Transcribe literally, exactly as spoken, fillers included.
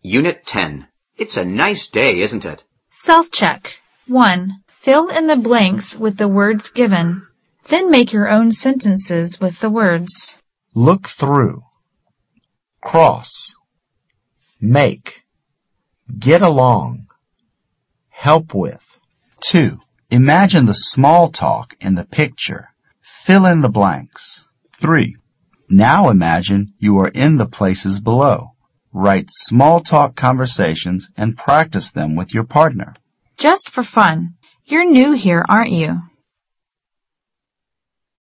Unit ten. It's a nice day, isn't it? Self-check. one. Fill in the blanks with the words given. Then make your own sentences with the words. Look through. Cross. Make. Get along. Help with. two. Imagine the small talk in the picture. Fill in the blanks. three. Now imagine you are in the places below. Write small talk conversations and practice them with your partner. Just for fun. You're new here, aren't you?